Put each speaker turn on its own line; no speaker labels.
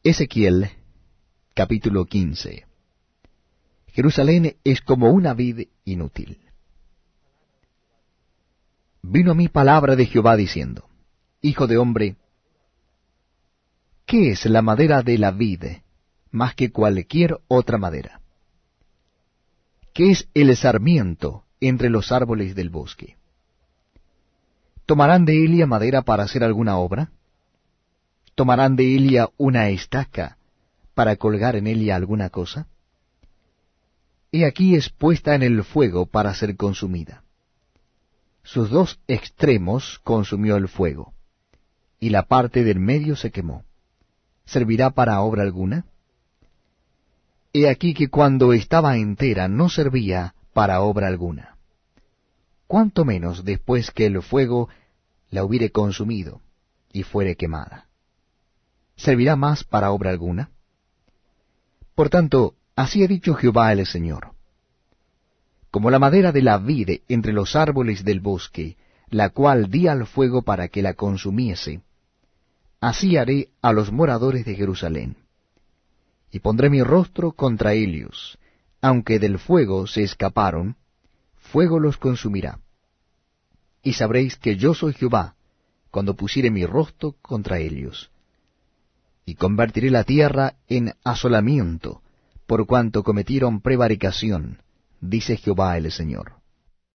Ezequiel, capítulo 15. Jerusalén es como una vid inútil. Vino a mí palabra de Jehová diciendo: Hijo de hombre, ¿qué es la madera de la vid más que cualquier otra madera? ¿Qué es el sarmiento entre los árboles del bosque? ¿Tomarán de ella madera para hacer alguna obra? ¿Tomarán de ella una estaca para colgar en ella alguna cosa? He aquí es puesta en el fuego para ser consumida. Sus dos extremos consumió el fuego, y la parte del medio se quemó. ¿Servirá para obra alguna? He aquí que cuando estaba entera no servía para obra alguna. Cuánto menos después que el fuego la hubiere consumido y fuere quemada. ¿Servirá más para obra alguna? Por tanto, así ha dicho Jehová el Señor: como la madera de la vid entre los árboles del bosque, la cual di al fuego para que la consumiese, así haré a los moradores de Jerusalén. Y pondré mi rostro contra ellos, aunque del fuego se escaparon, fuego los consumirá. Y sabréis que yo soy Jehová, cuando pusiere mi rostro contra ellos. Y convertiré la tierra en asolamiento, por cuanto cometieron prevaricación, dice Jehová el Señor.